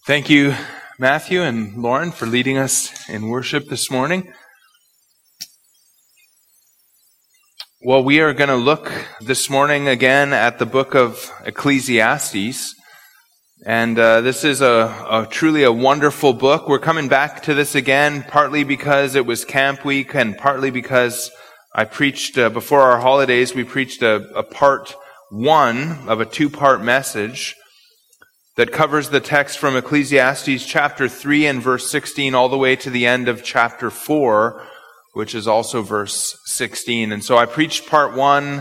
Thank you, Matthew and Lauren, for leading us in worship this morning. Well, we are going to look this morning again at the book of Ecclesiastes. And this is a truly a wonderful book. We're coming back to this again, partly because it was camp week and partly because I preached, before our holidays, we preached a part one of a two-part message that covers the text from Ecclesiastes chapter 3 and verse 16 all the way to the end of chapter 4, which is also verse 16. And so I preached part one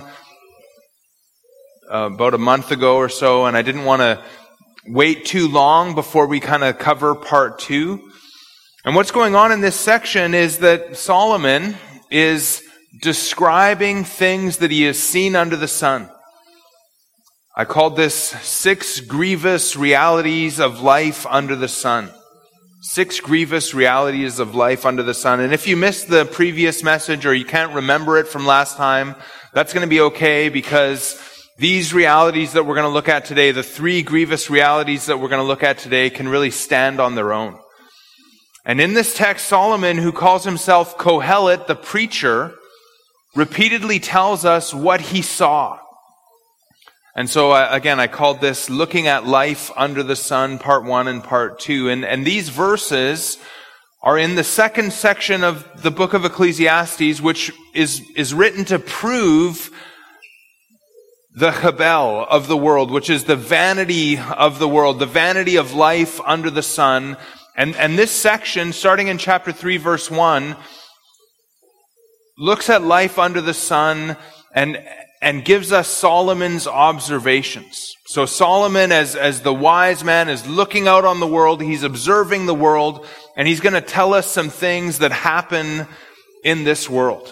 about a month ago or so, and I didn't want to wait too long before we kind of cover part two. And what's going on in this section is that Solomon is describing things that he has seen under the sun. I called this 6 grievous realities of life under the sun. 6 grievous realities of life under the sun. And if you missed the previous message or you can't remember it from last time, that's going to be okay, because these realities that we're going to look at today, the 3 grievous realities that we're going to look at today, can really stand on their own. And in this text, Solomon, who calls himself Kohelet, the preacher, repeatedly tells us what he saw. And so, again, I called this Looking at Life Under the Sun, Part 1 and Part 2. And these verses are in the second section of the book of Ecclesiastes, which is written to prove the Hebel of the world, which is the vanity of the world, the vanity of life under the sun. And this section, starting in chapter 3, verse 1, looks at life under the sun and gives us Solomon's observations. So Solomon, as the wise man, is looking out on the world, he's observing the world, and he's going to tell us some things that happen in this world.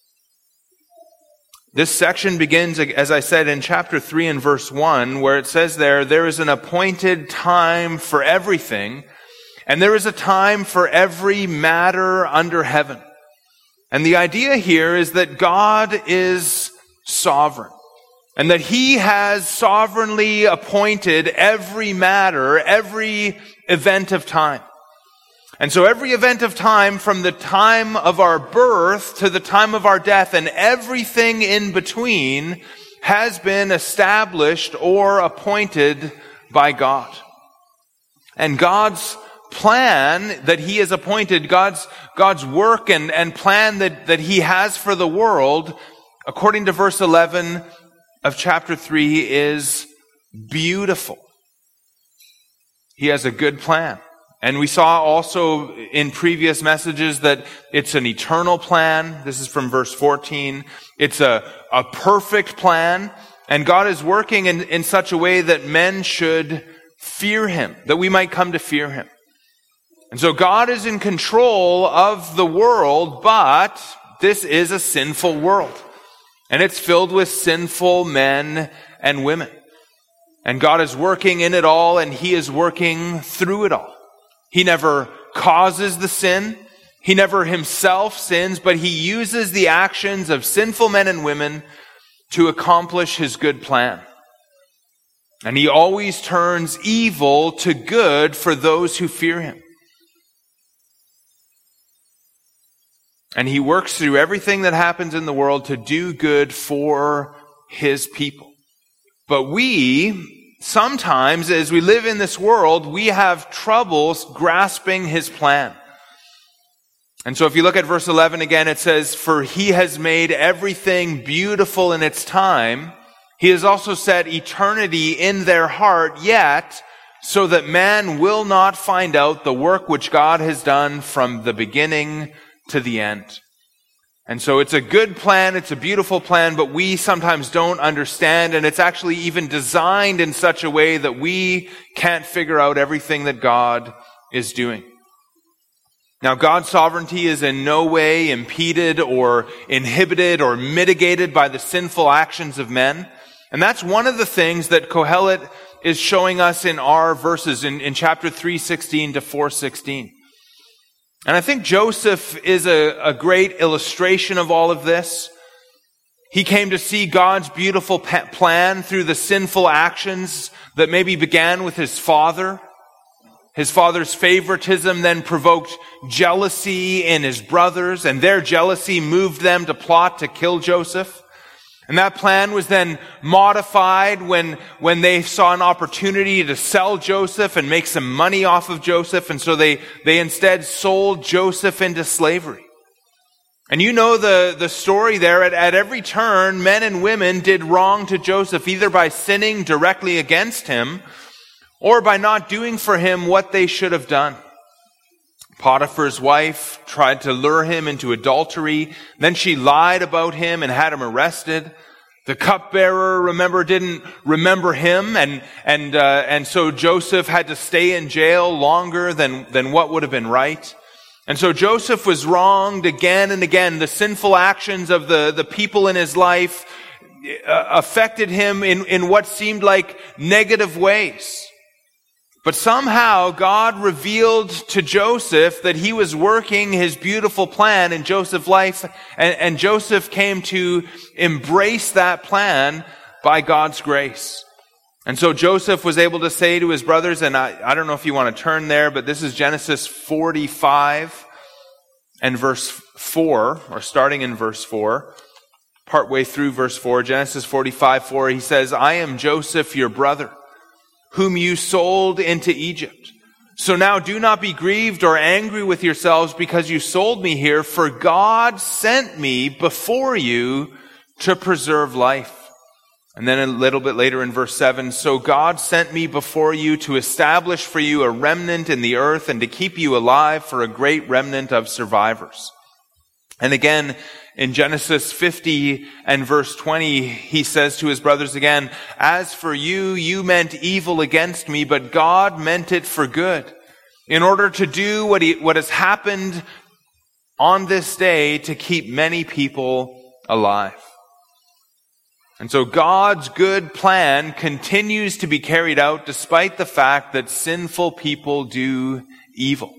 This section begins, as I said, in chapter 3 and verse 1, where it says there is an appointed time for everything, and there is a time for every matter under heaven. And the idea here is that God is sovereign, and that he has sovereignly appointed every matter, every event of time. And so every event of time, from the time of our birth to the time of our death, and everything in between, has been established or appointed by God. And God's plan that he has appointed, God's work and plan that he has for the world, according to verse 11 of chapter 3, is beautiful. He has a good plan. And we saw also in previous messages that it's an eternal plan. This is from verse 14. It's a perfect plan. And God is working in such a way that men should fear him, that we might come to fear him. And so God is in control of the world, but this is a sinful world. And it's filled with sinful men and women. And God is working in it all, and he is working through it all. He never causes the sin. He never himself sins, but he uses the actions of sinful men and women to accomplish his good plan. And he always turns evil to good for those who fear him. And he works through everything that happens in the world to do good for his people. But we, sometimes, as we live in this world, we have troubles grasping his plan. And so if you look at verse 11 again, it says, "For he has made everything beautiful in its time. He has also set eternity in their heart, yet so that man will not find out the work which God has done from the beginning to the end." And so it's a good plan, it's a beautiful plan, but we sometimes don't understand, and it's actually even designed in such a way that we can't figure out everything that God is doing. Now, God's sovereignty is in no way impeded or inhibited or mitigated by the sinful actions of men. And that's one of the things that Kohelet is showing us in our verses in chapter 3:16 to 4:16. And I think Joseph is a great illustration of all of this. He came to see God's beautiful plan through the sinful actions that maybe began with his father. His father's favoritism then provoked jealousy in his brothers, and their jealousy moved them to plot to kill Joseph. And that plan was then modified when they saw an opportunity to sell Joseph and make some money off of Joseph. And so they instead sold Joseph into slavery. And you know the story there. At every turn, men and women did wrong to Joseph, either by sinning directly against him or by not doing for him what they should have done. Potiphar's wife tried to lure him into adultery. Then she lied about him and had him arrested. The cupbearer, remember, didn't remember him, and so Joseph had to stay in jail longer than what would have been right. And so Joseph was wronged again and again. The sinful actions of the people in his life affected him in what seemed like negative ways. But somehow God revealed to Joseph that he was working his beautiful plan in Joseph's life, and Joseph came to embrace that plan by God's grace. And so Joseph was able to say to his brothers, and I don't know if you want to turn there, but this is Genesis 45 and verse 4, or starting in verse 4, partway through verse 4, Genesis 45:4, he says, "I am Joseph, your brother, whom you sold into Egypt. So now do not be grieved or angry with yourselves because you sold me here, for God sent me before you to preserve life." And then a little bit later in verse 7, "So God sent me before you to establish for you a remnant in the earth and to keep you alive for a great remnant of survivors." And again, in Genesis 50 and verse 20, he says to his brothers again, "As for you, you meant evil against me, but God meant it for good, in order to do what has happened on this day to keep many people alive." And so God's good plan continues to be carried out despite the fact that sinful people do evil.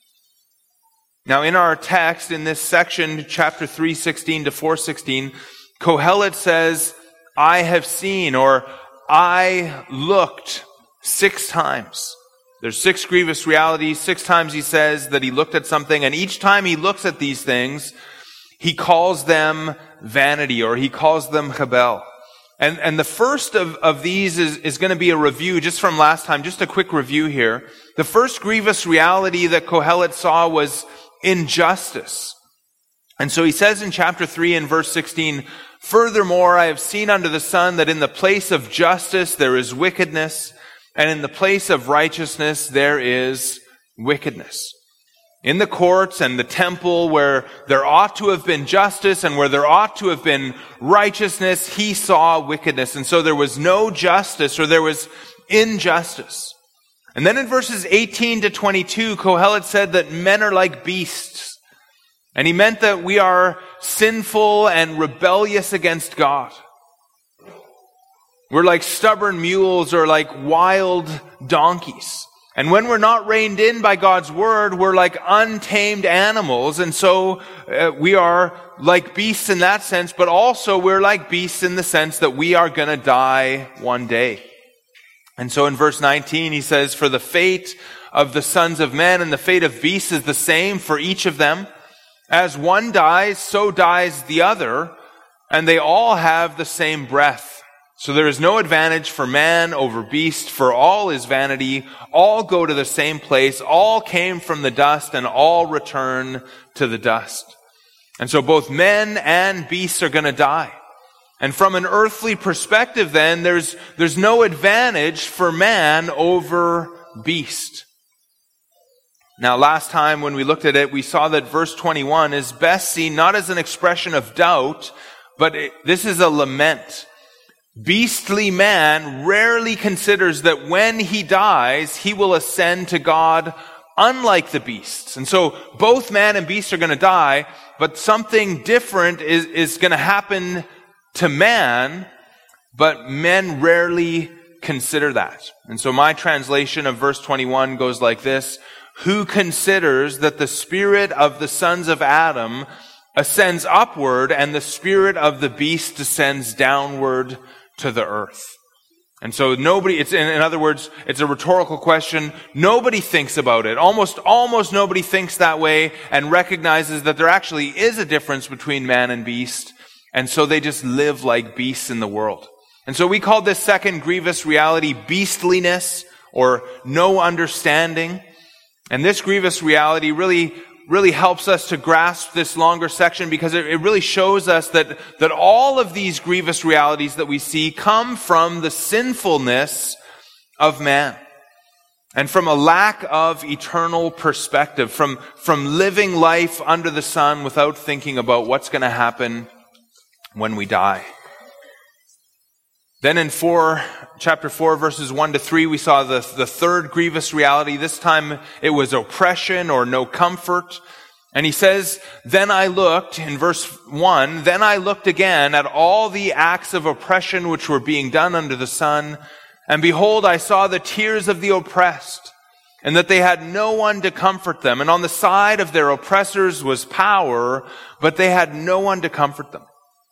Now in our text, in this section, chapter 3:16 to 4:16, Kohelet says, "I have seen," or "I looked," 6 times. There's 6 grievous realities. 6 times he says that he looked at something, and each time he looks at these things, he calls them vanity, or he calls them chabel. And the first of these is going to be a review just from last time, just a quick review here. The first grievous reality that Kohelet saw was injustice. And so he says in chapter 3 and verse 16, "Furthermore, I have seen under the sun that in the place of justice there is wickedness, and in the place of righteousness there is wickedness." In the courts and the temple where there ought to have been justice and where there ought to have been righteousness, he saw wickedness. And so there was no justice, or there was injustice. And then in verses 18 to 22, Kohelet said that men are like beasts. And he meant that we are sinful and rebellious against God. We're like stubborn mules or like wild donkeys. And when we're not reined in by God's word, we're like untamed animals. And so we are like beasts in that sense, but also we're like beasts in the sense that we are going to die one day. And so in verse 19, he says, "For the fate of the sons of men and the fate of beasts is the same for each of them. As one dies, so dies the other, and they all have the same breath. So there is no advantage for man over beast, for all is vanity. All go to the same place. All came from the dust, and all return to the dust." And so both men and beasts are going to die. And from an earthly perspective then, there's no advantage for man over beast. Now last time when we looked at it, we saw that verse 21 is best seen not as an expression of doubt, but this is a lament. Beastly man rarely considers that when he dies, he will ascend to God unlike the beasts. And so both man and beast are going to die, but something different is going to happen to man, but men rarely consider that. And so my translation of verse 21 goes like this: "Who considers that the spirit of the sons of Adam ascends upward and the spirit of the beast descends downward to the earth?" And so nobody, in other words, it's a rhetorical question. Nobody thinks about it. Almost nobody thinks that way and recognizes that there actually is a difference between man and beast. And so they just live like beasts in the world. And so we call this second grievous reality beastliness or no understanding. And this grievous reality really helps us to grasp this longer section because it really shows us that all of these grievous realities that we see come from the sinfulness of man and from a lack of eternal perspective, from living life under the sun without thinking about what's going to happen when we die. Then in chapter 4, verses 1 to 3, we saw the third grievous reality. This time it was oppression or no comfort. And he says, then I looked, in verse 1, then I looked again at all the acts of oppression which were being done under the sun. And behold, I saw the tears of the oppressed, and that they had no one to comfort them. And on the side of their oppressors was power, but they had no one to comfort them.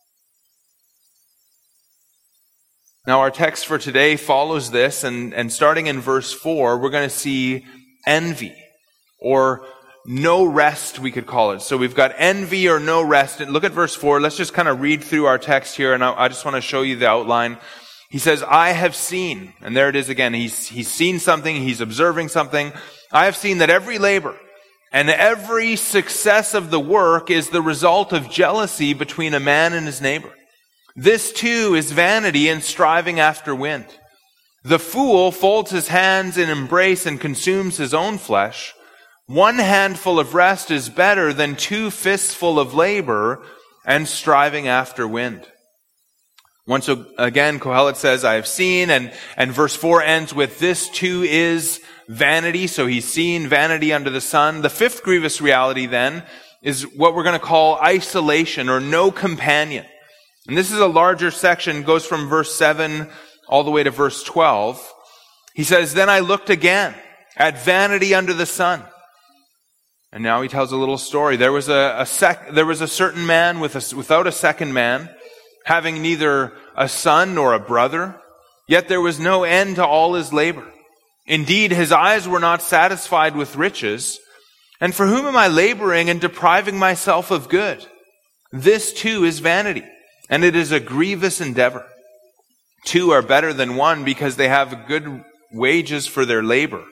Now our text for today follows this, and starting in verse 4, we're going to see envy, or no rest, we could call it. So we've got envy or no rest. And look at verse 4. Let's just kind of read through our text here, and I just want to show you the outline. He says, I have seen, and there it is again. He's seen something, he's observing something. I have seen that every labor and every success of the work is the result of jealousy between a man and his neighbor. This too is vanity and striving after wind. The fool folds his hands in embrace and consumes his own flesh. One handful of rest is better than 2 fistful of labor and striving after wind. Once again, Kohelet says, I have seen, and verse 4 ends with, this too is vanity. So he's seen vanity under the sun. The fifth grievous reality then is what we're going to call isolation or no companion. And this is a larger section, goes from verse 7 all the way to verse 12. He says, then I looked again at vanity under the sun. And now he tells a little story. There was a certain man without a second man, having neither a son nor a brother, yet there was no end to all his labor. Indeed, his eyes were not satisfied with riches. And for whom am I laboring and depriving myself of good? This too is vanity. And it is a grievous endeavor. 2 are better than 1 because they have good wages for their labor.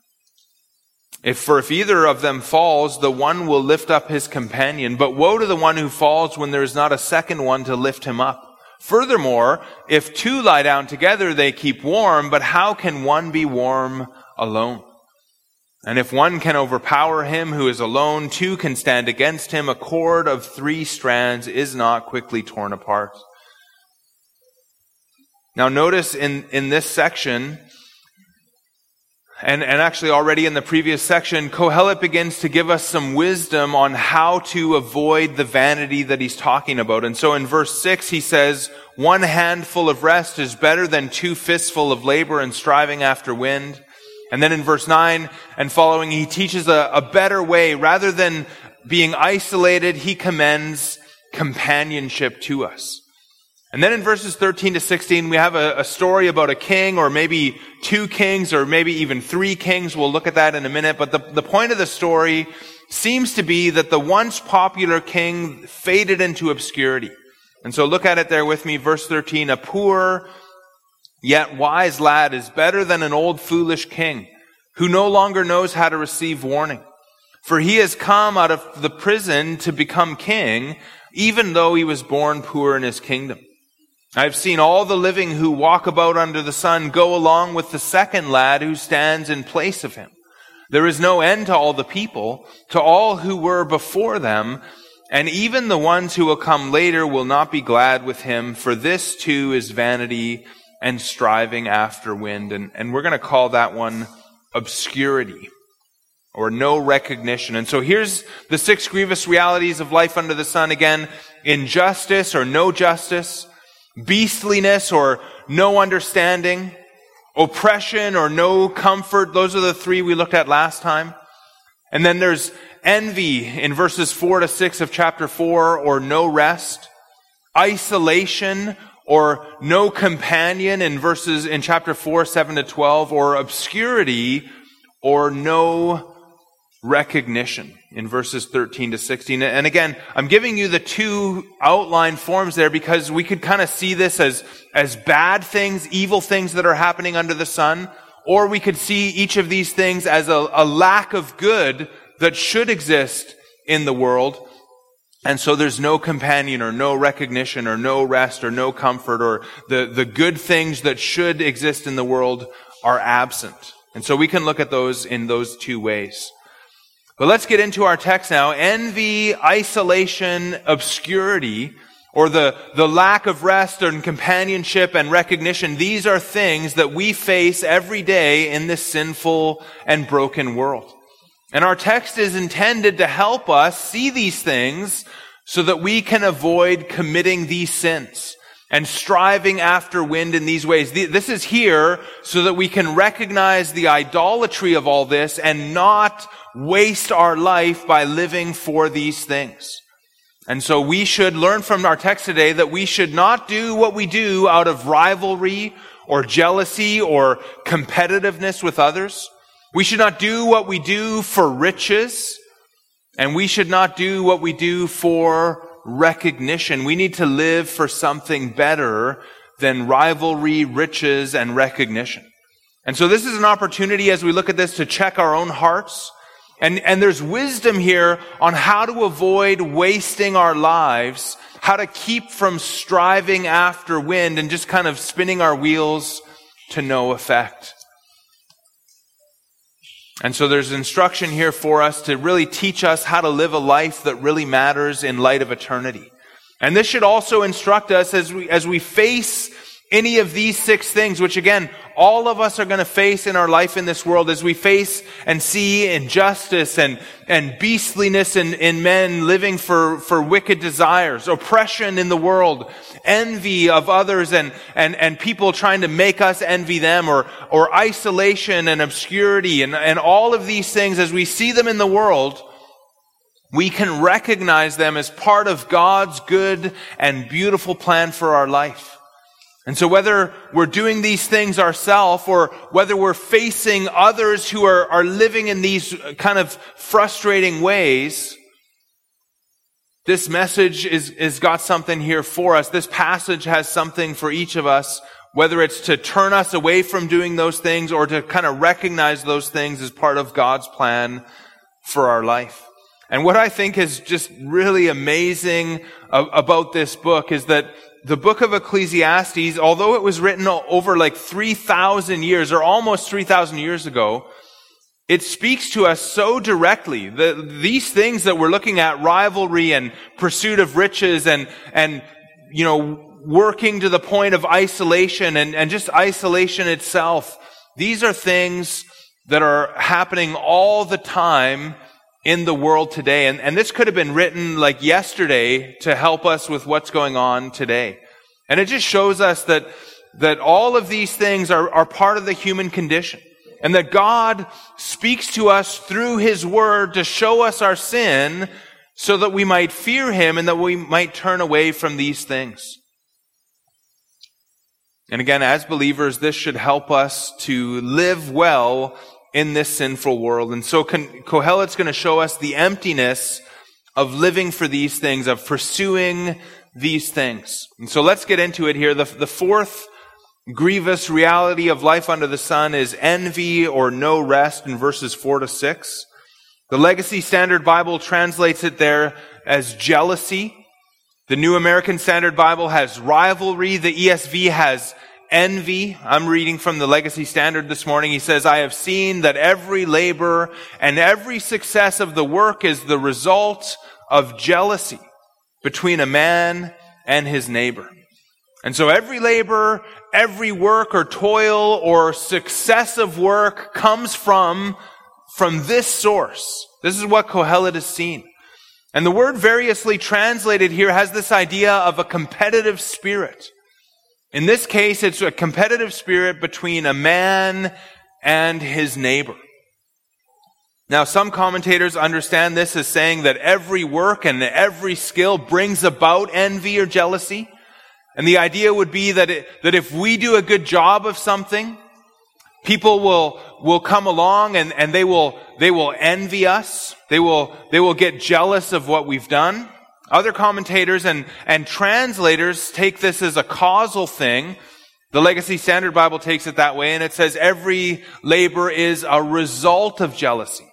If either of them falls, the one will lift up his companion. But woe to the one who falls when there is not a second one to lift him up. Furthermore, if 2 lie down together, they keep warm. But how can one be warm alone? And if one can overpower him who is alone, 2 can stand against him. A cord of 3 strands is not quickly torn apart. Now notice in this section, and actually already in the previous section, Kohelet begins to give us some wisdom on how to avoid the vanity that he's talking about. And so in verse 6 he says, 1 handful of rest is better than 2 fistful of labor and striving after wind. And then in verse 9 and following, he teaches a better way. Rather than being isolated, he commends companionship to us. And then in verses 13 to 16, we have a story about a king, or maybe 2 kings, or maybe even 3 kings. We'll look at that in a minute. But the point of the story seems to be that the once popular king faded into obscurity. And so look at it there with me. Verse 13, a poor yet wise lad is better than an old foolish king who no longer knows how to receive warning. For he has come out of the prison to become king, even though he was born poor in his kingdom. I have seen all the living who walk about under the sun go along with the second lad who stands in place of him. There is no end to all the people, to all who were before them, and even the ones who will come later will not be glad with him, for this too is vanity and striving after wind. And we're going to call that one obscurity, or no recognition. And so here's the 6 grievous realities of life under the sun again. Injustice or no justice, beastliness or no understanding, oppression or no comfort. Those are the 3 we looked at last time. And then there's envy in verses 4 to 6 of chapter 4, or no rest, isolation or no companion in chapter 4, 7 to 12, or obscurity, or no recognition in verses 13 to 16. And again, I'm giving you the two outline forms there because we could kind of see this as bad things, evil things that are happening under the sun, or we could see each of these things as a lack of good that should exist in the world. And so there's no companion or no recognition or no rest or no comfort, or the good things that should exist in the world are absent. And so we can look at those in those two ways. But let's get into our text now. Envy, isolation, obscurity, or the lack of rest and companionship and recognition, these are things that we face every day in this sinful and broken world. And our text is intended to help us see these things so that we can avoid committing these sins and striving after wind in these ways. This is here so that we can recognize the idolatry of all this and not waste our life by living for these things. And so we should learn from our text today that we should not do what we do out of rivalry or jealousy or competitiveness with others. We should not do what we do for riches, and we should not do what we do for recognition. We need to live for something better than rivalry, riches, and recognition. And so this is an opportunity as we look at this to check our own hearts. And there's wisdom here on how to avoid wasting our lives, how to keep from striving after wind and just kind of spinning our wheels to no effect. And so there's instruction here for us to really teach us how to live a life that really matters in light of eternity. And this should also instruct us as we face any of these six things, which again, all of us are going to face in our life in this world, as we face and see injustice and beastliness in men living for wicked desires, oppression in the world, envy of others and people trying to make us envy them, or isolation and obscurity and all of these things. As we see them in the world, we can recognize them as part of God's good and beautiful plan for our life. And so whether we're doing these things ourselves or whether we're facing others who are living in these kind of frustrating ways, this message is got something here for us. This passage has something for each of us, whether it's to turn us away from doing those things or to kind of recognize those things as part of God's plan for our life. And what I think is just really amazing about this book is that the book of Ecclesiastes, although it was written over like 3,000 years or almost 3,000 years ago, it speaks to us so directly. These things that we're looking at, rivalry and pursuit of riches and working to the point of isolation and just isolation itself, these are things that are happening all the time in the world today. And this could have been written like yesterday to help us with what's going on today. And it just shows us that all of these things are part of the human condition. And that God speaks to us through His Word to show us our sin so that we might fear Him and that we might turn away from these things. And again, as believers, this should help us to live well in this sinful world. And so Kohelet's going to show us the emptiness of living for these things, of pursuing these things. And so let's get into it here. The fourth grievous reality of life under the sun is envy or no rest in verses 4 to 6. The Legacy Standard Bible translates it there as jealousy. The New American Standard Bible has rivalry. The ESV has envy. I'm reading from the Legacy Standard this morning. He says, I have seen that every labor and every success of the work is the result of jealousy between a man and his neighbor. And so every labor, every work or toil or success of work comes from this source. This is what Kohelet has seen. And the word variously translated here has this idea of a competitive spirit. In this case, it's a competitive spirit between a man and his neighbor. Now, some commentators understand this as saying that every work and every skill brings about envy or jealousy. And the idea would be that if we do a good job of something, people will come along and they will envy us. They will get jealous of what we've done. Other commentators and translators take this as a causal thing. The Legacy Standard Bible takes it that way, and it says every labor is a result of jealousy.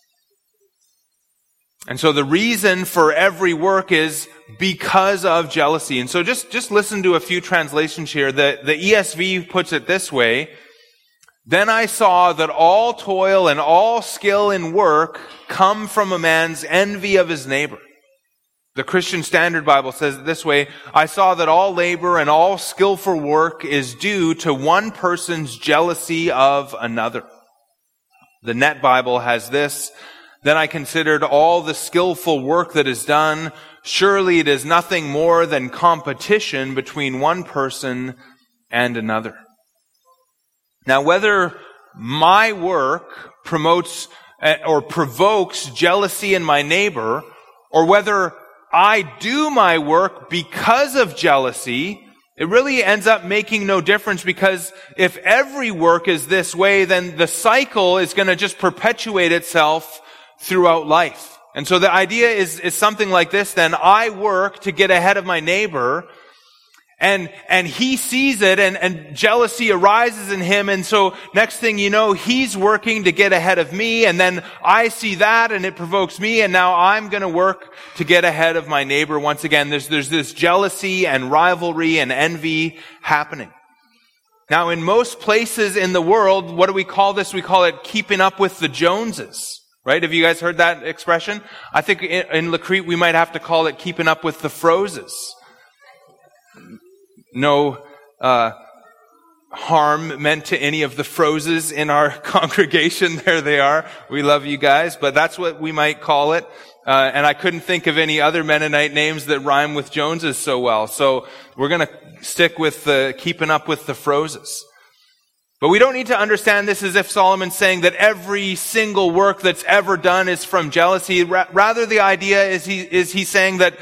And so the reason for every work is because of jealousy. And so just listen to a few translations here. The ESV puts it this way: "Then I saw that all toil and all skill in work come from a man's envy of his neighbor." The Christian Standard Bible says it this way: "I saw that all labor and all skillful work is due to one person's jealousy of another." The Net Bible has this: "Then I considered all the skillful work that is done. Surely it is nothing more than competition between one person and another." Now, whether my work promotes or provokes jealousy in my neighbor, or whether I do my work because of jealousy, it really ends up making no difference, because if every work is this way, then the cycle is going to just perpetuate itself throughout life. And so the idea is something like this then: I work to get ahead of my neighbor, and he sees it, and jealousy arises in him, and so next thing you know, he's working to get ahead of me, and then I see that, and it provokes me, and now I'm going to work to get ahead of my neighbor once again. There's this jealousy and rivalry and envy happening. Now, in most places in the world, what do we call this? We call it keeping up with the Joneses. Right? Have you guys heard that expression? I think in Lacrete we might have to call it keeping up with the Frozes. No harm meant to any of the Frozes in our congregation. There they are. We love you guys, but that's what we might call it. And I couldn't think of any other Mennonite names that rhyme with Joneses so well. So we're going to stick with the keeping up with the Frozes. But we don't need to understand this as if Solomon's saying that every single work that's ever done is from jealousy. Rather, the idea is he's saying that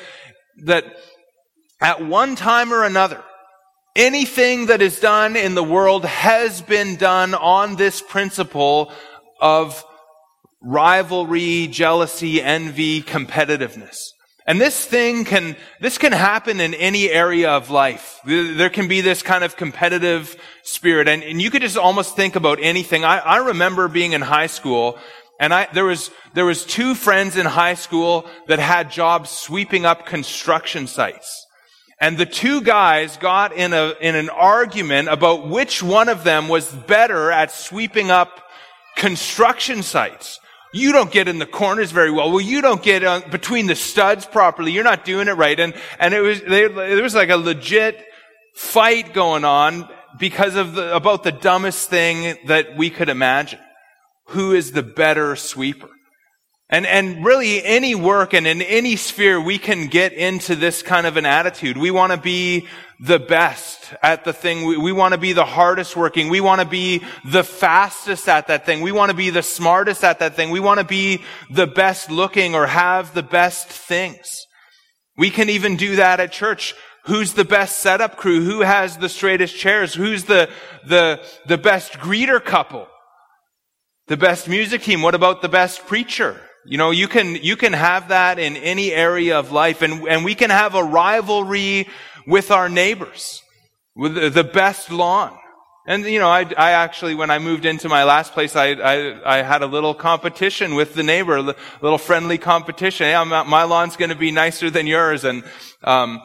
at one time or another, anything that is done in the world has been done on this principle of rivalry, jealousy, envy, competitiveness. And this can happen in any area of life. There can be this kind of competitive spirit, and you could just almost think about anything. I remember being in high school, and there was two friends in high school that had jobs sweeping up construction sites. And the two guys got in an argument about which one of them was better at sweeping up construction sites. You don't get in the corners very well. Well, you don't get between the studs properly. You're not doing it right. And there was like a legit fight going on because of about the dumbest thing that we could imagine. Who is the better sweeper? And really any work and in any sphere we can get into this kind of an attitude. We want to be the best at the thing. We want to be the hardest working. We want to be the fastest at that thing. We want to be the smartest at that thing. We want to be the best looking or have the best things. We can even do that at church. Who's the best setup crew? Who has the straightest chairs? Who's the best greeter couple? The best music team? What about the best preacher? You know, you can have that in any area of life, and we can have a rivalry with our neighbors, with the best lawn. And you know, I actually, when I moved into my last place, I had a little competition with the neighbor, a little friendly competition. Hey, my lawn's going to be nicer than yours, but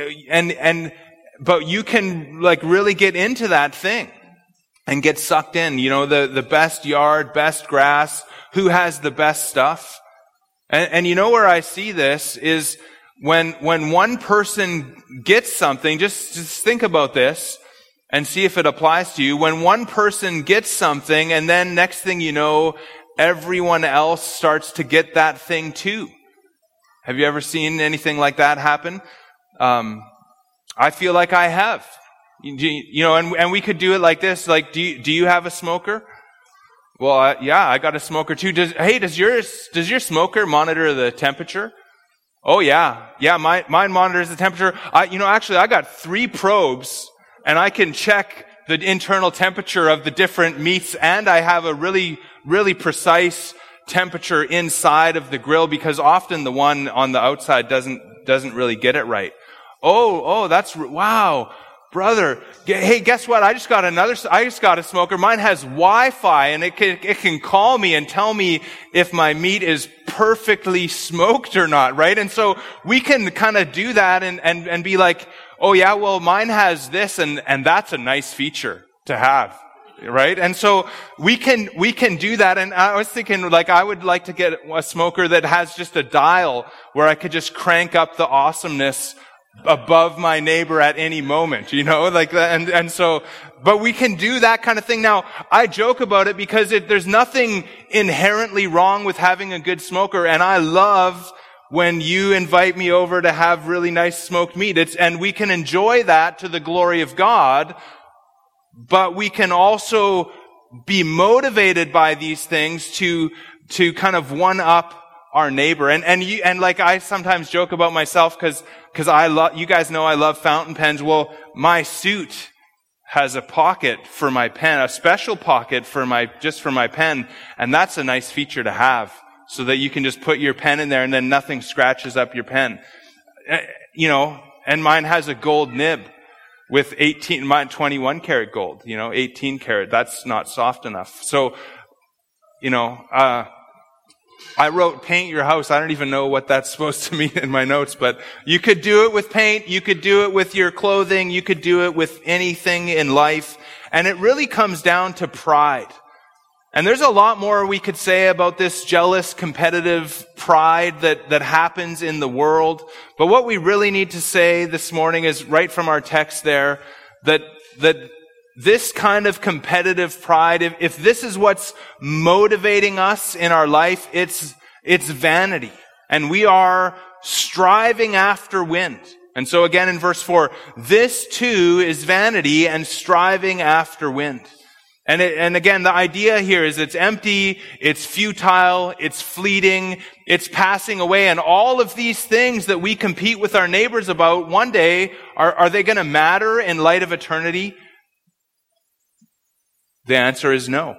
you can like really get into that thing and get sucked in. You know, the best yard, best grass. Who has the best stuff? And you know where I see this is when one person gets something, just think about this and see if it applies to you. When one person gets something and then next thing you know, everyone else starts to get that thing too. Have you ever seen anything like that happen? I feel like I have. You know, and we could do it like this. Like, do you have a smoker? Well, yeah, I got a smoker too. Does your smoker monitor the temperature? Oh yeah. Yeah, mine monitors the temperature. Actually I got 3 probes and I can check the internal temperature of the different meats, and I have a really, really precise temperature inside of the grill, because often the one on the outside doesn't really get it right. Wow. Brother, hey, guess what? I just got a smoker. Mine has Wi-Fi, and it can call me and tell me if my meat is perfectly smoked or not, right? And so we can kind of do that and be like, oh yeah, well mine has this, and that's a nice feature to have, right? And so we can do that. And I was thinking, like, I would like to get a smoker that has just a dial where I could just crank up the awesomeness above my neighbor at any moment, like that. And so, but we can do that kind of thing. Now, I joke about it because there's nothing inherently wrong with having a good smoker, and I love when you invite me over to have really nice smoked meat. And we can enjoy that to the glory of God, but we can also be motivated by these things to kind of one up our neighbor. And like I sometimes joke about myself because you guys know I love fountain pens. Well, my suit has a pocket for my pen, a special pocket just for my pen, and that's a nice feature to have, so that you can just put your pen in there and then nothing scratches up your pen. And mine has a gold nib with 21 karat gold, 18 karat. That's not soft enough. So, I wrote paint your house. I don't even know what that's supposed to mean in my notes, but you could do it with paint. You could do it with your clothing. You could do it with anything in life. And it really comes down to pride. And there's a lot more we could say about this jealous, competitive pride that happens in the world. But what we really need to say this morning is right from our text there, that this kind of competitive pride, if this is what's motivating us in our life, it's vanity. And we are striving after wind. And so again in verse 4, this too is vanity and striving after wind. And again, the idea here is it's empty, it's futile, it's fleeting, it's passing away. And all of these things that we compete with our neighbors about, one day, are they going to matter in light of eternity? The answer is no.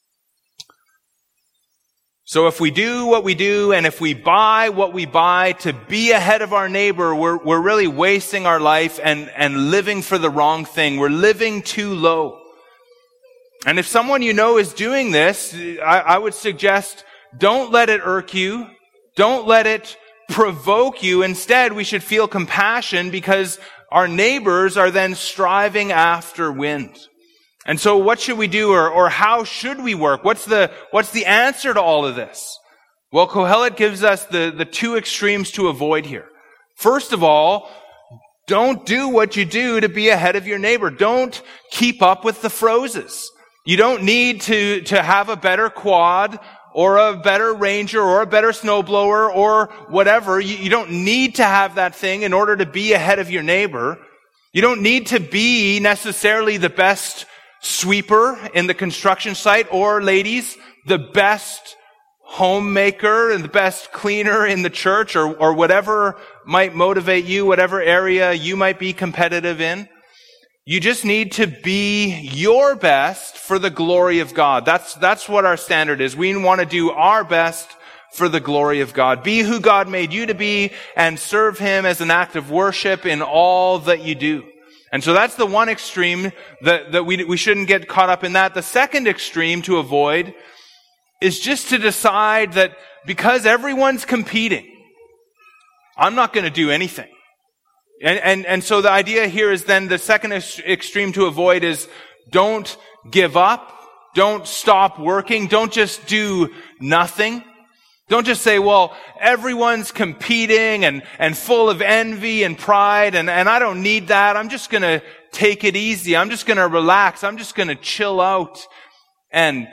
So if we do what we do, and if we buy what we buy to be ahead of our neighbor, we're really wasting our life and living for the wrong thing. We're living too low. And if someone is doing this, I would suggest don't let it irk you. Don't let it provoke you. Instead, we should feel compassion because our neighbors are then striving after wind. And so what should we do, or how should we work? What's the answer to all of this? Well, Kohelet gives us the 2 extremes to avoid here. First of all, don't do what you do to be ahead of your neighbor. Don't keep up with the Frozes. You don't need to have a better quad or a better Ranger or a better snowblower or whatever. You don't need to have that thing in order to be ahead of your neighbor. You don't need to be necessarily the best sweeper in the construction site, or ladies, the best homemaker and the best cleaner in the church, or whatever might motivate you, whatever area you might be competitive in. You just need to be your best for the glory of God. That's what our standard is. We want to do our best for the glory of God. Be who God made you to be and serve Him as an act of worship in all that you do. And so that's the one extreme that we shouldn't get caught up in that. The second extreme to avoid is just to decide that because everyone's competing, I'm not going to do anything. And so the idea here is then the second extreme to avoid is don't give up, don't stop working, don't just do nothing. Don't just say, well, everyone's competing and full of envy and pride, and I don't need that. I'm just going to take it easy. I'm just going to relax. I'm just going to chill out and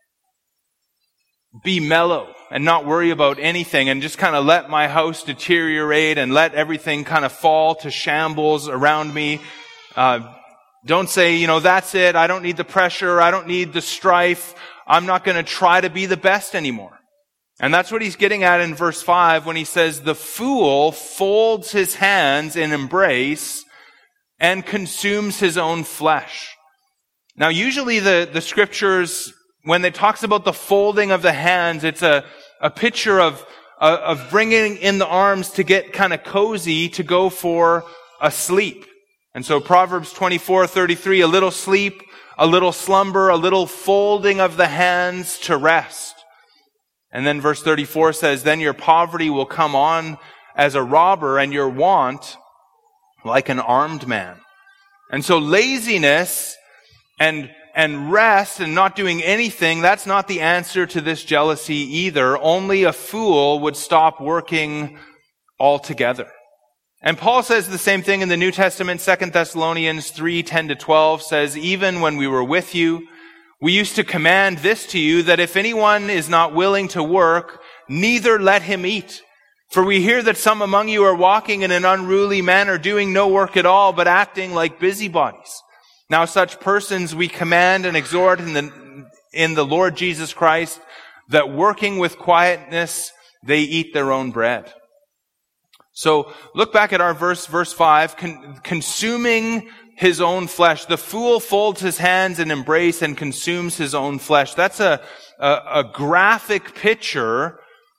be mellow and not worry about anything and just kind of let my house deteriorate and let everything kind of fall to shambles around me. Don't say, that's it. I don't need the pressure. I don't need the strife. I'm not going to try to be the best anymore. And that's what he's getting at in verse 5 when he says, the fool folds his hands in embrace and consumes his own flesh. Now, usually the scriptures, when it talks about the folding of the hands, it's a picture of bringing in the arms to get kind of cozy to go for a sleep. And so Proverbs 24:33, a little sleep, a little slumber, a little folding of the hands to rest. And then verse 34 says, then your poverty will come on as a robber and your want like an armed man. And so laziness and rest and not doing anything, that's not the answer to this jealousy either. Only a fool would stop working altogether. And Paul says the same thing in the New Testament. 2 Thessalonians 3:10-12 says, even when we were with you, we used to command this to you, that if anyone is not willing to work, neither let him eat. For we hear that some among you are walking in an unruly manner, doing no work at all, but acting like busybodies. Now such persons we command and exhort in the Lord Jesus Christ, that working with quietness, they eat their own bread. So look back at our verse 5, consuming his own flesh. The fool folds his hands in embrace and consumes his own flesh. That's a graphic picture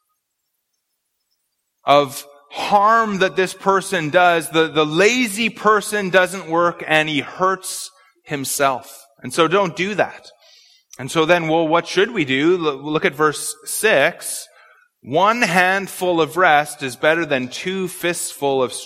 of harm that this person does. The lazy person doesn't work and he hurts himself. And so don't do that. And so then, well, what should we do? Look at verse 6. One handful of rest is better than two fistful of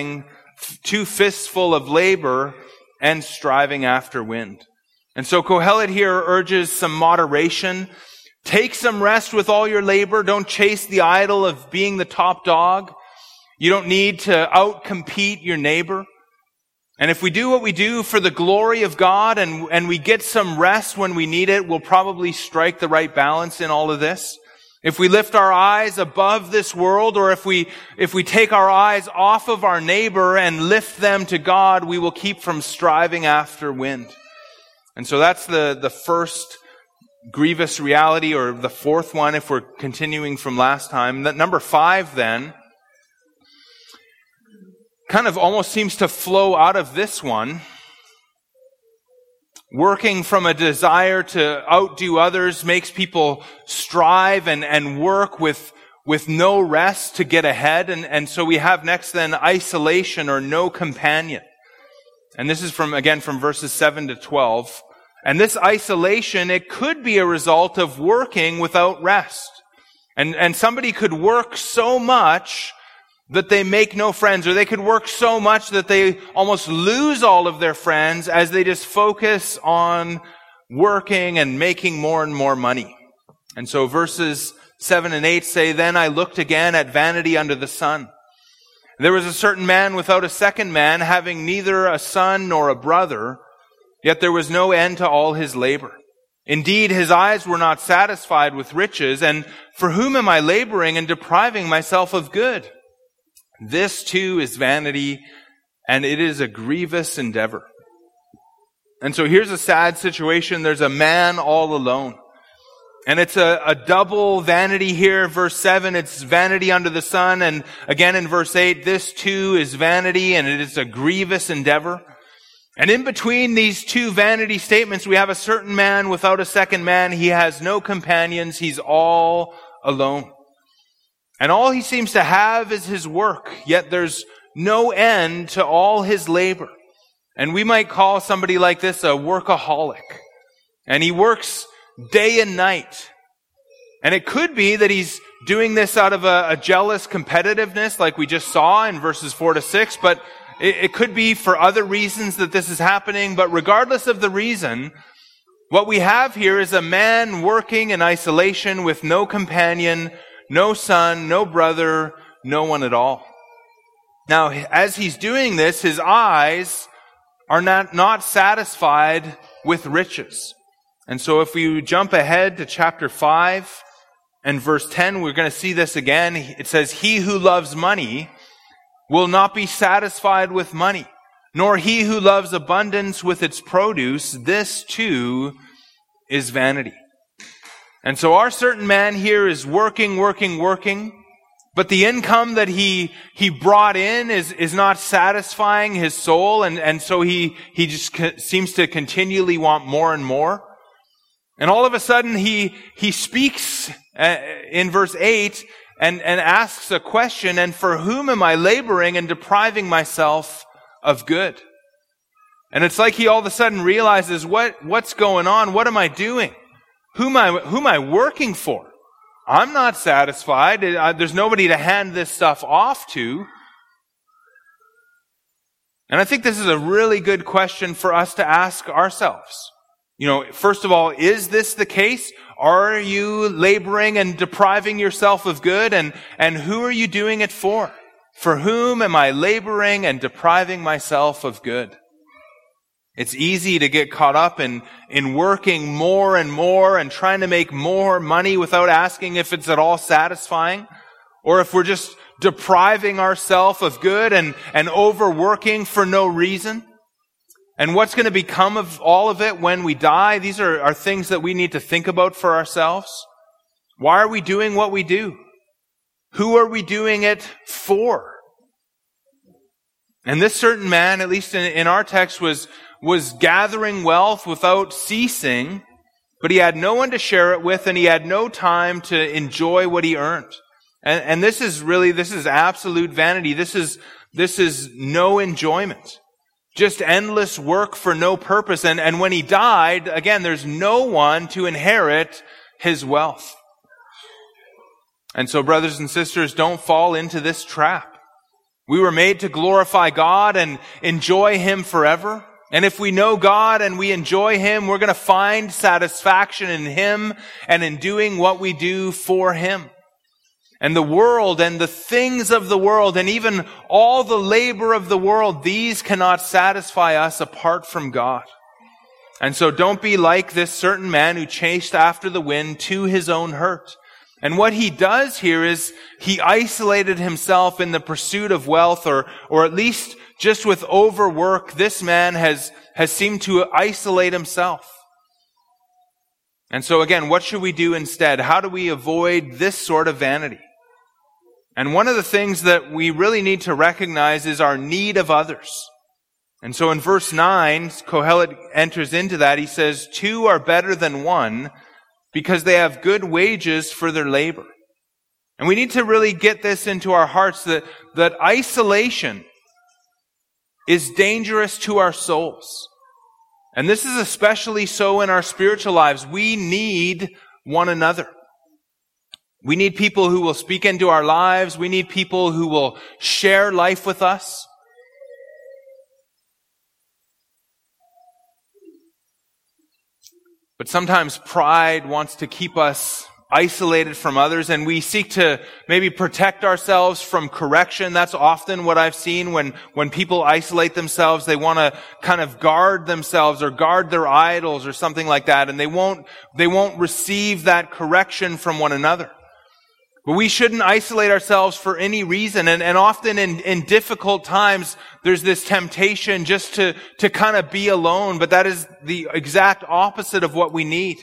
labor and striving after wind. And so Kohelet here urges some moderation. Take some rest with all your labor. Don't chase the idol of being the top dog. You don't need to outcompete your neighbor. And if we do what we do for the glory of God and we get some rest when we need it, we'll probably strike the right balance in all of this. If we lift our eyes above this world, or if we take our eyes off of our neighbor and lift them to God, we will keep from striving after wind. And so that's the first grievous reality, or the fourth one if we're continuing from last time. That number 5 then kind of almost seems to flow out of this one. Working from a desire to outdo others makes people strive and work with no rest to get ahead. And so we have next then isolation or no companion. And this is from verses 7-12. And this isolation, it could be a result of working without rest. And somebody could work so much that they make no friends, or they could work so much that they almost lose all of their friends as they just focus on working and making more and more money. And so verses 7 and 8 say, then I looked again at vanity under the sun. There was a certain man without a second man, having neither a son nor a brother, yet there was no end to all his labor. Indeed, his eyes were not satisfied with riches, and for whom am I laboring and depriving myself of good? This too is vanity, and it is a grievous endeavor. And so here's a sad situation. There's a man all alone. And it's a double vanity here. Verse 7, it's vanity under the sun. And again in verse 8, this too is vanity, and it is a grievous endeavor. And in between these two vanity statements, we have a certain man without a second man. He has no companions. He's all alone. And all he seems to have is his work, yet there's no end to all his labor. And we might call somebody like this a workaholic. And he works day and night. And it could be that he's doing this out of a jealous competitiveness, like we just saw in verses 4-6, but it could be for other reasons that this is happening. But regardless of the reason, what we have here is a man working in isolation with no companion, no son, no brother, no one at all. Now, as he's doing this, his eyes are not satisfied with riches. And so if we jump ahead to chapter 5 and verse 10, we're going to see this again. It says, he who loves money will not be satisfied with money, nor he who loves abundance with its produce. This too is vanity. And so our certain man here is working, but the income that he brought in is not satisfying his soul, and so he just seems to continually want more and more. And all of a sudden he speaks in verse 8 and asks a question, and for whom am I laboring and depriving myself of good? And it's like he all of a sudden realizes what's going on, what am I doing? Who am I working for? I'm not satisfied. There's nobody to hand this stuff off to. And I think this is a really good question for us to ask ourselves. First of all, is this the case? Are you laboring and depriving yourself of good? And who are you doing it for? For whom am I laboring and depriving myself of good? It's easy to get caught up in working more and more and trying to make more money without asking if it's at all satisfying, or if we're just depriving ourselves of good and overworking for no reason. And what's going to become of all of it when we die? These are things that we need to think about for ourselves. Why are we doing what we do? Who are we doing it for? And this certain man, at least in our text, was gathering wealth without ceasing, but he had no one to share it with, and he had no time to enjoy what he earned. And this is absolute vanity. This is no enjoyment. Just endless work for no purpose. And when he died, again, there's no one to inherit his wealth. And so, brothers and sisters, don't fall into this trap. We were made to glorify God and enjoy Him forever. And if we know God and we enjoy Him, we're going to find satisfaction in Him and in doing what we do for Him. And the world and the things of the world and even all the labor of the world, these cannot satisfy us apart from God. And so don't be like this certain man who chased after the wind to his own hurt. And what he does here is he isolated himself in the pursuit of wealth, or at least just with overwork. This man has seemed to isolate himself. And so again, what should we do instead? How do we avoid this sort of vanity? And one of the things that we really need to recognize is our need of others. And so in verse 9, Kohelet enters into that. He says, 2 are better than 1, because they have good wages for their labor. And we need to really get this into our hearts, that isolation is dangerous to our souls. And this is especially so in our spiritual lives. We need one another. We need people who will speak into our lives. We need people who will share life with us. But sometimes pride wants to keep us isolated from others, and we seek to maybe protect ourselves from correction. That's often what I've seen when people isolate themselves. They want to kind of guard themselves or guard their idols or something like that, and they won't receive that correction from one another. But we shouldn't isolate ourselves for any reason. And often in difficult times, there's this temptation just to kind of be alone. But that is the exact opposite of what we need.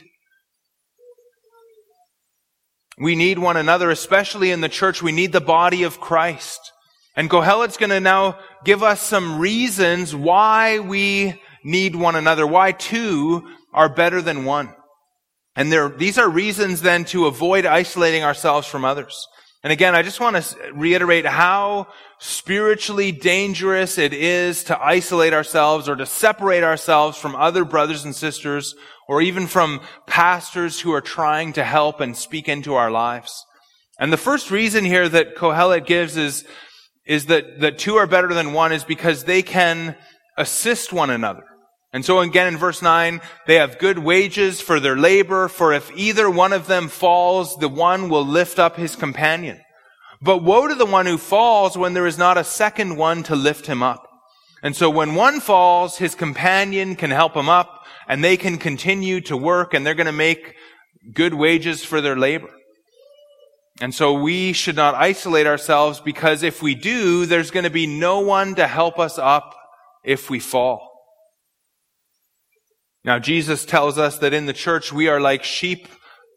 We need one another, especially in the church. We need the body of Christ. And Kohelet's going to now give us some reasons why we need one another, why 2 are better than 1. And these are reasons then to avoid isolating ourselves from others. And again, I just want to reiterate how spiritually dangerous it is to isolate ourselves or to separate ourselves from other brothers and sisters, or even from pastors who are trying to help and speak into our lives. And the first reason here that Kohelet gives is that 2 are better than 1 is because they can assist one another. And so again in verse 9, they have good wages for their labor, for if either one of them falls, the one will lift up his companion. But woe to the one who falls when there is not a second one to lift him up. And so when one falls, his companion can help him up, and they can continue to work, and they're going to make good wages for their labor. And so we should not isolate ourselves, because if we do, there's going to be no one to help us up if we fall. Now, Jesus tells us that in the church we are like sheep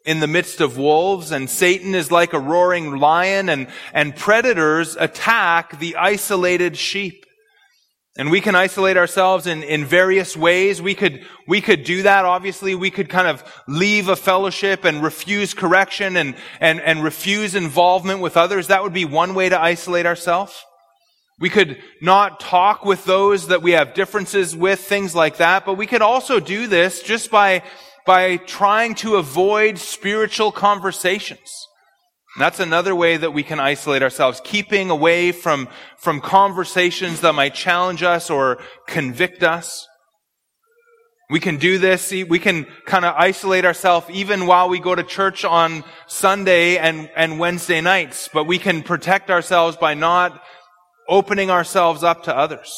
in the midst of wolves, and Satan is like a roaring lion, and predators attack the isolated sheep. And we can isolate ourselves in various ways. We could do that, obviously. We could kind of leave a fellowship and refuse correction and refuse involvement with others. That would be one way to isolate ourselves. We could not talk with those that we have differences with, things like that. But we could also do this just by trying to avoid spiritual conversations. And that's another way that we can isolate ourselves, keeping away from conversations that might challenge us or convict us. We can do this. We can kind of isolate ourselves even while we go to church on Sunday and Wednesday nights. But we can protect ourselves by not opening ourselves up to others.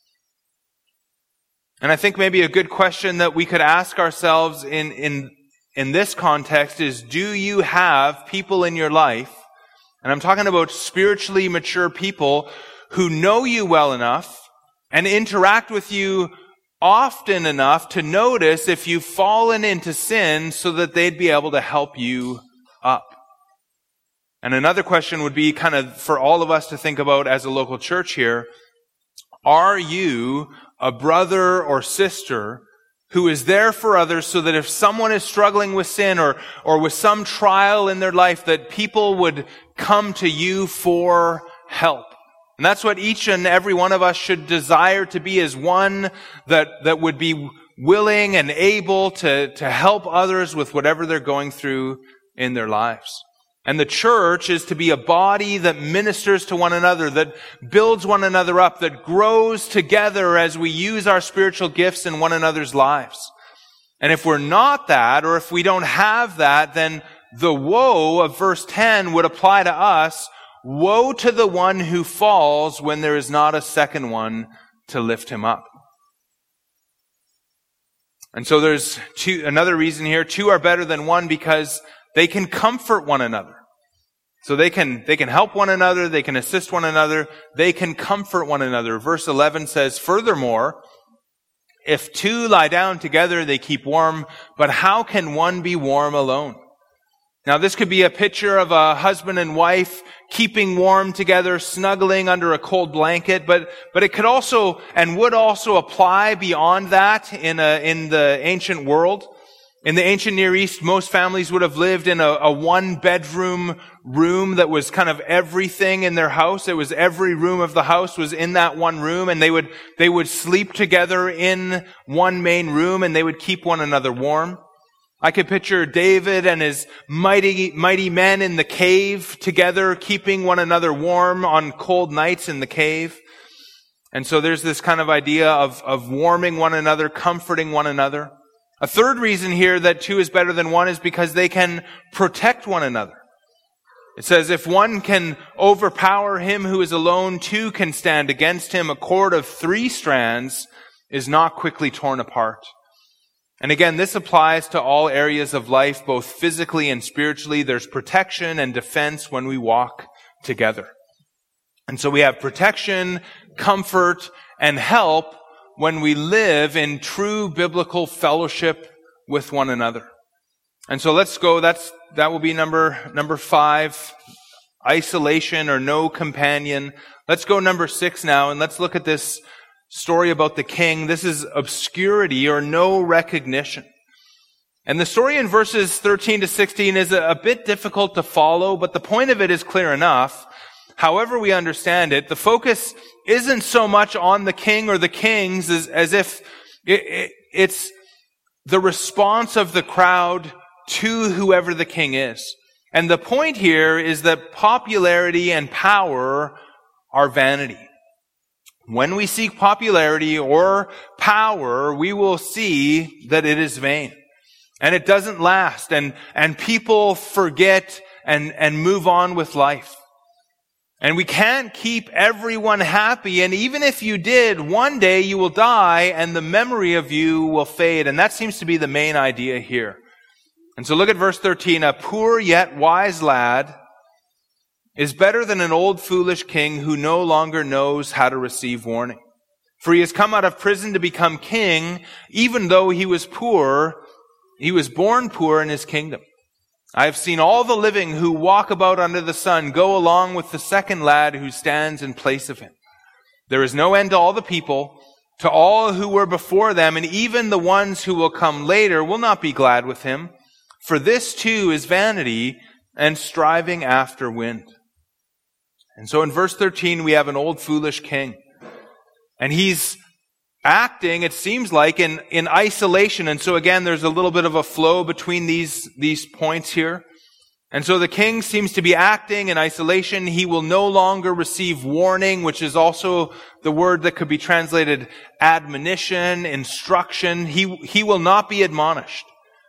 And I think maybe a good question that we could ask ourselves in this context is, do you have people in your life, and I'm talking about spiritually mature people who know you well enough and interact with you often enough to notice if you've fallen into sin so that they'd be able to help you up? And another question would be kind of for all of us to think about as a local church here, are you a brother or sister who is there for others so that if someone is struggling with sin or with some trial in their life, that people would come to you for help? And that's what each and every one of us should desire to be, is one that would be willing and able to help others with whatever they're going through in their lives. And the church is to be a body that ministers to one another, that builds one another up, that grows together as we use our spiritual gifts in one another's lives. And if we're not that, or if we don't have that, then the woe of verse 10 would apply to us. Woe to the one who falls when there is not a second one to lift him up. And so there's another reason here. Two are better than one because they can comfort one another. So they can help one another, they can assist one another, they can comfort one another. Verse 11 says, furthermore, if two lie down together, they keep warm, but how can one be warm alone? Now this could be a picture of a husband and wife keeping warm together, snuggling under a cold blanket, but it could also and would also apply beyond that in the ancient world. In the ancient Near East, most families would have lived in a one-bedroom room that was kind of everything in their house. It was every room of the house was in that one room, and they would sleep together in one main room, and they would keep one another warm. I could picture David and his mighty men in the cave together, keeping one another warm on cold nights in the cave. And so there's this kind of idea of warming one another, comforting one another. A third reason here that two is better than one is because they can protect one another. It says, if one can overpower him who is alone, two can stand against him. A cord of 3 strands is not quickly torn apart. And again, this applies to all areas of life, both physically and spiritually. There's protection and defense when we walk together. And so we have protection, comfort, and help when we live in true biblical fellowship with one another. And so let's go, that will be number 5, isolation or no companion. Let's go number 6 now, and let's look at this story about the king. This is obscurity or no recognition. And the story in verses 13 to 16 is a bit difficult to follow, but the point of it is clear enough. However we understand it, the focus isn't so much on the king or the kings as if it's the response of the crowd to whoever the king is. And the point here is that popularity and power are vanity. When we seek popularity or power, we will see that it is vain. And it doesn't last. And people forget and move on with life. And we can't keep everyone happy. And even if you did, one day you will die and the memory of you will fade. And that seems to be the main idea here. And so look at verse 13. A poor yet wise lad is better than an old foolish king who no longer knows how to receive warning. For he has come out of prison to become king, even though he was poor. He was born poor in his kingdom. I have seen all the living who walk about under the sun go along with the second lad who stands in place of him. There is no end to all the people, to all who were before them, and even the ones who will come later will not be glad with him. For this too is vanity and striving after wind. And so in verse 13 we have an old foolish king. And he's acting, it seems like, in isolation. And so again, there's a little bit of a flow between these points here. And so the king seems to be acting in isolation. He will no longer receive warning, which is also the word that could be translated admonition, instruction. He will not be admonished.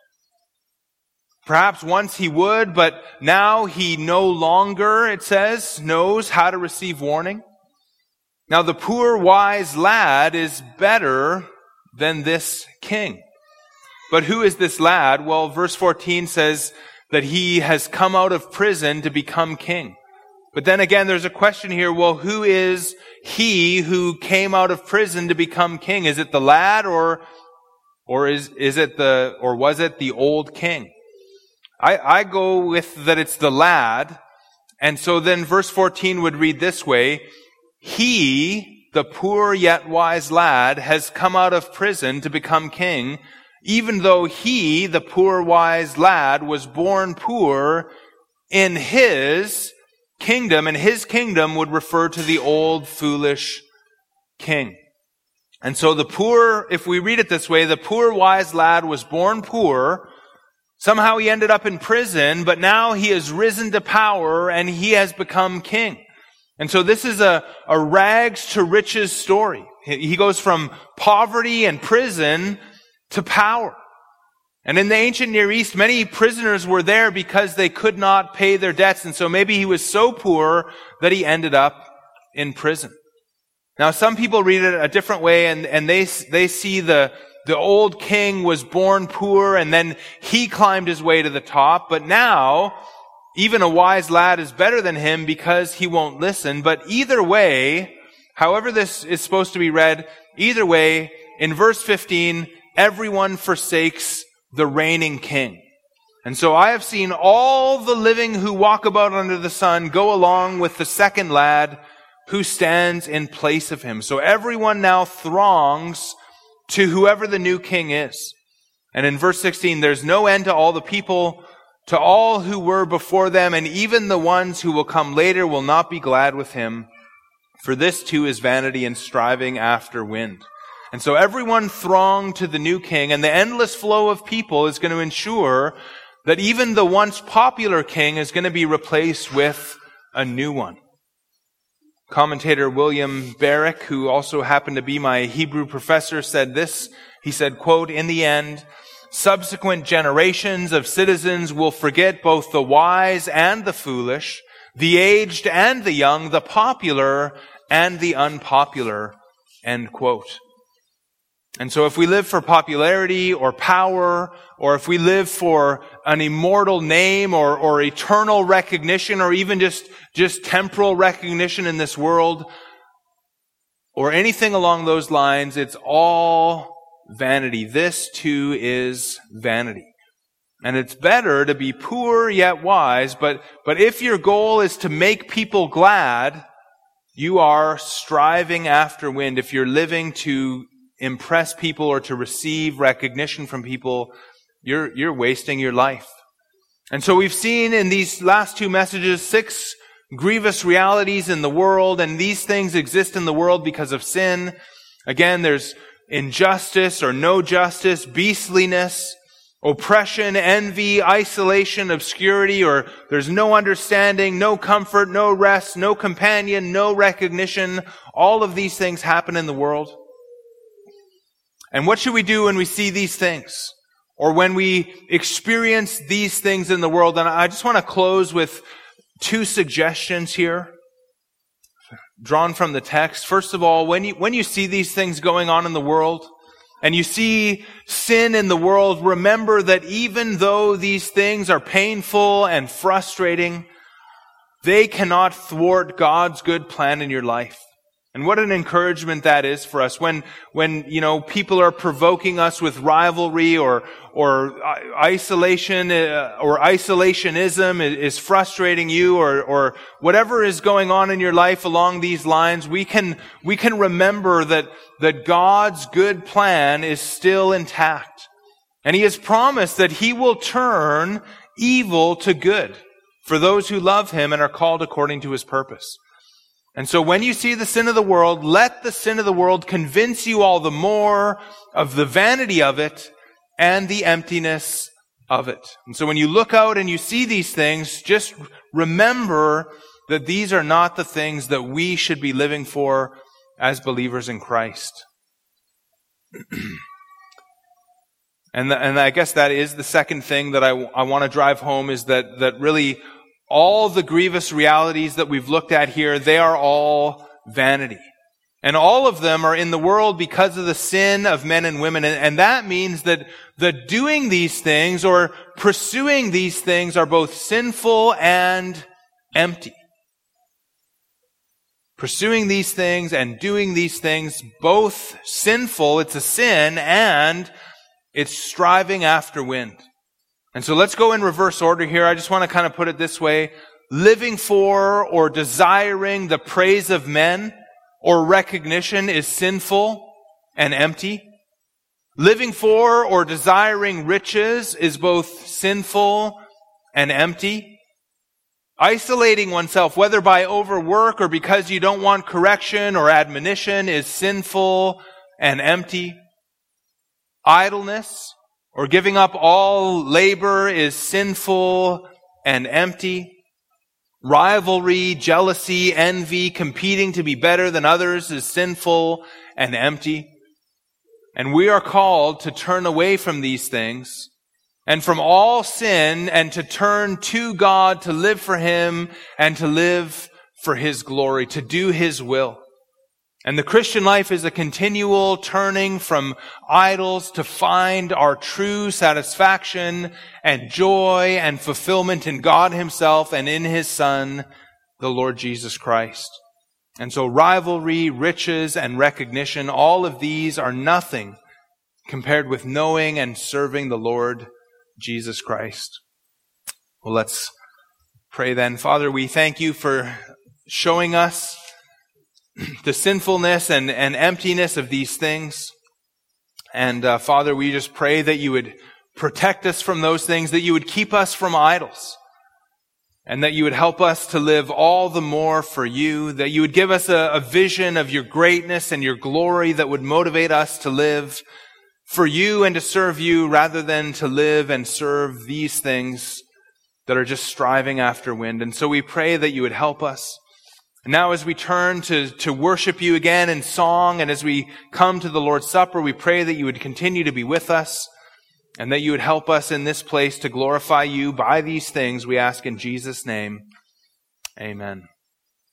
Perhaps once he would, but now he no longer, it says, knows how to receive warning. Now the poor wise lad is better than this king. But who is this lad? Well, verse 14 says that he has come out of prison to become king. But then again, there's a question here. Well, who is he who came out of prison to become king? Is it the lad or was it the old king? I go with that it's the lad. And so then verse 14 would read this way. He, the poor yet wise lad, has come out of prison to become king, even though he, the poor wise lad, was born poor in his kingdom, and his kingdom would refer to the old foolish king. And so the poor, if we read it this way, the poor wise lad was born poor. Somehow he ended up in prison, but now he has risen to power and he has become king. And so this is a rags to riches story. He goes from poverty and prison to power. And in the ancient Near East, many prisoners were there because they could not pay their debts. And so maybe he was so poor that he ended up in prison. Now some people read it a different way and they see the old king was born poor and then he climbed his way to the top. But now even a wise lad is better than him because he won't listen. But either way, however this is supposed to be read, either way, in verse 15, everyone forsakes the reigning king. And so I have seen all the living who walk about under the sun go along with the second lad who stands in place of him. So everyone now throngs to whoever the new king is. And in verse 16, there's no end to all the people, to all who were before them, and even the ones who will come later will not be glad with him. For this too is vanity and striving after wind. And so everyone thronged to the new king, and the endless flow of people is going to ensure that even the once popular king is going to be replaced with a new one. Commentator William Barrick, who also happened to be my Hebrew professor, said this. He said, quote, "In the end, subsequent generations of citizens will forget both the wise and the foolish, the aged and the young, the popular and the unpopular." End quote. And so if we live for popularity or power, or if we live for an immortal name or eternal recognition, or even just temporal recognition in this world, or anything along those lines, it's all vanity. This too is vanity. And it's better to be poor yet wise, but if your goal is to make people glad, you are striving after wind. If you're living to impress people or to receive recognition from people, you're wasting your life. And so we've seen in these last two messages 6 grievous realities in the world, and these things exist in the world because of sin. Again, there's injustice or no justice, beastliness, oppression, envy, isolation, obscurity, or there's no understanding, no comfort, no rest, no companion, no recognition. All of these things happen in the world. And what should we do when we see these things? Or when we experience these things in the world? And I just want to close with 2 suggestions here, drawn from the text. First of all, when you see these things going on in the world, and you see sin in the world, remember that even though these things are painful and frustrating, they cannot thwart God's good plan in your life. And what an encouragement that is for us when people are provoking us with rivalry or isolation or isolationism is frustrating you or whatever is going on in your life along these lines, we can remember that God's good plan is still intact. And He has promised that He will turn evil to good for those who love Him and are called according to His purpose. And so when you see the sin of the world, let the sin of the world convince you all the more of the vanity of it and the emptiness of it. And so when you look out and you see these things, just remember that these are not the things that we should be living for as believers in Christ. And I guess that is the second thing that I want to drive home, is that really all the grievous realities that we've looked at here, they are all vanity. And all of them are in the world because of the sin of men and women. And that means that doing these things or pursuing these things are both sinful and empty. Pursuing these things and doing these things, both sinful, it's a sin, and it's striving after wind. And so let's go in reverse order here. I just want to kind of put it this way. Living for or desiring the praise of men or recognition is sinful and empty. Living for or desiring riches is both sinful and empty. Isolating oneself, whether by overwork or because you don't want correction or admonition, is sinful and empty. Idleness or giving up all labor is sinful and empty. Rivalry, jealousy, envy, competing to be better than others is sinful and empty. And we are called to turn away from these things and from all sin and to turn to God, to live for Him and to live for His glory, to do His will. And the Christian life is a continual turning from idols to find our true satisfaction and joy and fulfillment in God Himself and in His Son, the Lord Jesus Christ. And so rivalry, riches, and recognition, all of these are nothing compared with knowing and serving the Lord Jesus Christ. Well, let's pray then. Father, we thank You for showing us the sinfulness and emptiness of these things. And Father, we just pray that You would protect us from those things, that You would keep us from idols, and that You would help us to live all the more for You, that You would give us a vision of Your greatness and Your glory that would motivate us to live for You and to serve You rather than to live and serve these things that are just striving after wind. And so we pray that You would help us. Now as we turn to worship You again in song, and as we come to the Lord's Supper, we pray that You would continue to be with us and that You would help us in this place to glorify You by these things, we ask in Jesus' name. Amen.